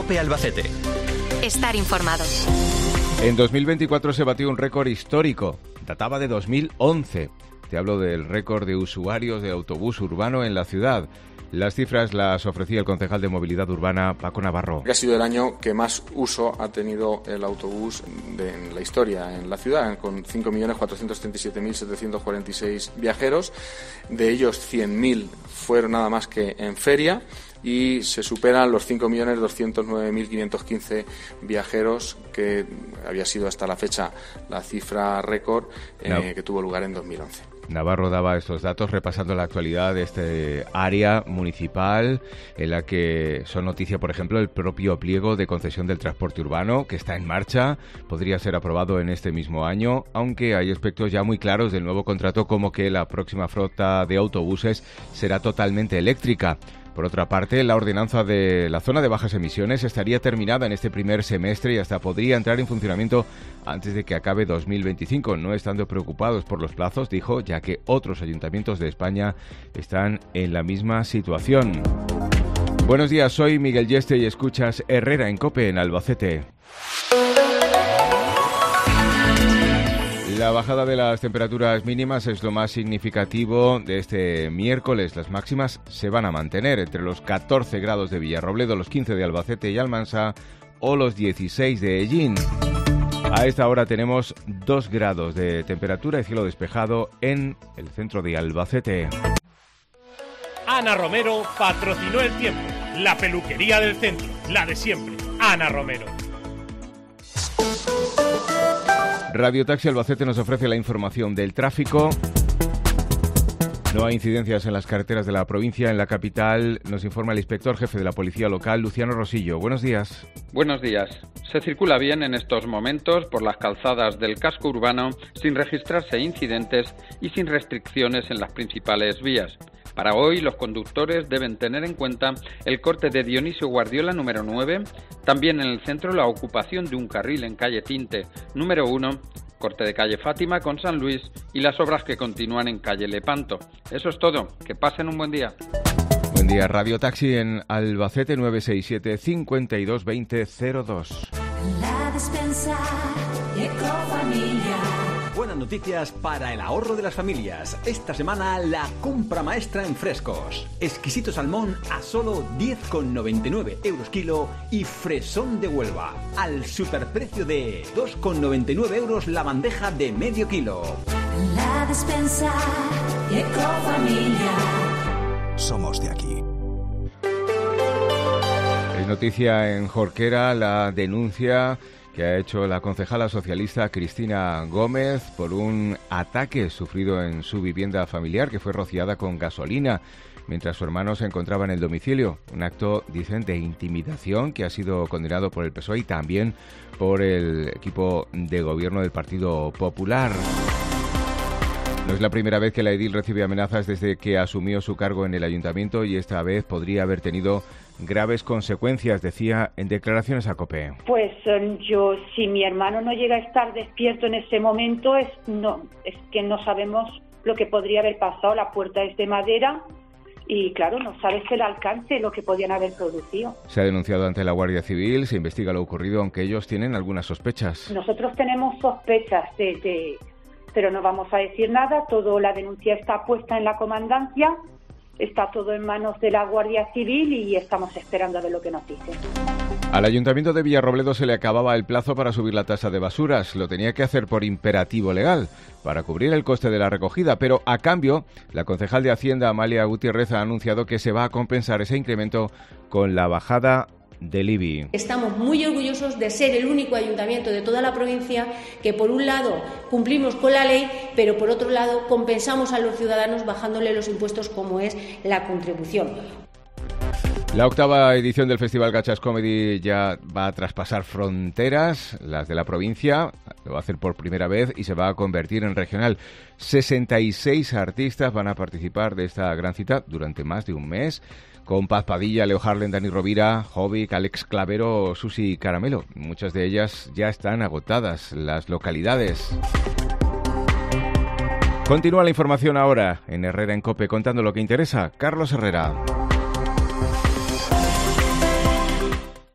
COPE Albacete. Estar informado. En 2024 se batió un récord histórico. Databa de 2011. Te hablo del récord de usuarios de autobús urbano en la ciudad. Las cifras las ofrecía el concejal de Movilidad Urbana, Paco Navarro. Ha sido el año que más uso ha tenido el autobús en la historia en la ciudad, con 5.437.746 viajeros. De ellos, 100.000 fueron nada más que en feria. Y se superan los 5.209.515 viajeros, que había sido hasta la fecha la cifra récord que tuvo lugar en 2011. Navarro daba estos datos repasando la actualidad de este área municipal, en la que son noticia, por ejemplo, el propio pliego de concesión del transporte urbano, que está en marcha, podría ser aprobado en este mismo año, aunque hay aspectos ya muy claros del nuevo contrato, como que la próxima flota de autobuses será totalmente eléctrica. Por otra parte, la ordenanza de la zona de bajas emisiones estaría terminada en este primer semestre y hasta podría entrar en funcionamiento antes de que acabe 2025, no estando preocupados por los plazos, dijo, ya que otros ayuntamientos de España están en la misma situación. Buenos días, soy Miguel Yeste y escuchas Herrera en COPE en Albacete. La bajada de las temperaturas mínimas es lo más significativo de este miércoles. Las máximas se van a mantener entre los 14 grados de Villarrobledo, los 15 de Albacete y Almansa o los 16 de Hellín. A esta hora tenemos 2 grados de temperatura y cielo despejado en el centro de Albacete. Ana Romero patrocinó el tiempo. La peluquería del centro, la de siempre. Ana Romero. Radio Taxi Albacete nos ofrece la información del tráfico. No hay incidencias en las carreteras de la provincia. En la capital nos informa el inspector jefe de la Policía Local, Luciano Rosillo. Buenos días. Buenos días. Se circula bien en estos momentos por las calzadas del casco urbano sin registrarse incidentes y sin restricciones en las principales vías. Para hoy, los conductores deben tener en cuenta el corte de Dionisio Guardiola número 9, también en el centro la ocupación de un carril en calle Tinte número 1, corte de calle Fátima con San Luis y las obras que continúan en calle Lepanto. Eso es todo. Que pasen un buen día. Buen día. Radio Taxi en Albacete 967 52 20 02. La despensa Ecofamilia. Buenas noticias para el ahorro de las familias. Esta semana la compra maestra en frescos. Exquisito salmón a solo 10,99 euros kilo y fresón de Huelva al superprecio de 2,99 euros la bandeja de medio kilo. La despensa Ecofamilia. Somos de aquí. Es noticia en Jorquera la denuncia que ha hecho la concejala socialista Cristina Gómez por un ataque sufrido en su vivienda familiar, que fue rociada con gasolina mientras su hermano se encontraba en el domicilio. Un acto, dicen, de intimidación que ha sido condenado por el PSOE y también por el equipo de gobierno del Partido Popular. No es la primera vez que la edil recibe amenazas desde que asumió su cargo en el ayuntamiento y esta vez podría haber tenido graves consecuencias, decía en declaraciones a COPE. Pues yo, si mi hermano no llega a estar despierto en ese momento, es que no sabemos lo que podría haber pasado. La puerta es de madera y claro, no sabes el alcance, lo que podían haber producido. Se ha denunciado ante la Guardia Civil, se investiga lo ocurrido, aunque ellos tienen algunas sospechas. Nosotros tenemos sospechas pero no vamos a decir nada. La denuncia está puesta en la comandancia. Está todo en manos de la Guardia Civil y estamos esperando a ver lo que nos dicen. Al Ayuntamiento de Villarrobledo se le acababa el plazo para subir la tasa de basuras. Lo tenía que hacer por imperativo legal, para cubrir el coste de la recogida, pero a cambio, la concejal de Hacienda, Amalia Gutiérrez, ha anunciado que se va a compensar ese incremento con la bajada del IBI. Estamos muy orgullosos de ser el único ayuntamiento de toda la provincia que, por un lado, cumplimos con la ley, pero por otro lado, compensamos a los ciudadanos bajándole los impuestos, como es la contribución. La octava edición del Festival Gachas Comedy ya va a traspasar fronteras, las de la provincia, lo va a hacer por primera vez y se va a convertir en regional. 66 artistas van a participar de esta gran cita durante más de un mes, con Paz Padilla, Leo Harlen, Dani Rovira, Jovic, Alex Clavero, Susi Caramelo. Muchas de ellas ya están agotadas las localidades. Continúa la información ahora en Herrera en COPE, contando lo que interesa. Carlos Herrera.